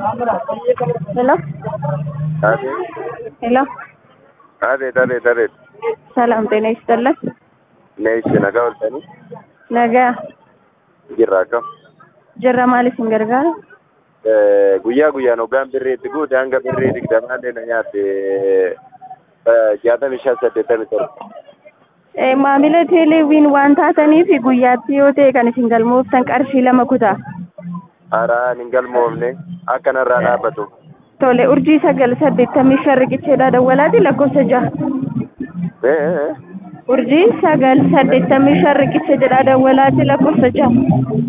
Hello? Ade, Hello? ade. Salam ጤና ይስጥልን። Neeshi nagaa oltanii Nagaa jirra akkam. jirra maaliif hin gargaaru? Guyyaa guyyaan hoggaan birreetti guute hanga birree digdamaallee na nyaatte 65-87. Maamila teeleewwiin waan taataniif guyyaatti yoo ta'e kan isin galmooftan qarshii 2 kutaa. Haraan hin galmoofne akkanarraa dhaabbatu. Tole urjii 985 riqicheedhaa dawwalaati lakkoofsa 6. Urjii 985 riqicha jedhaa dawwalaati lakkoofsa 6.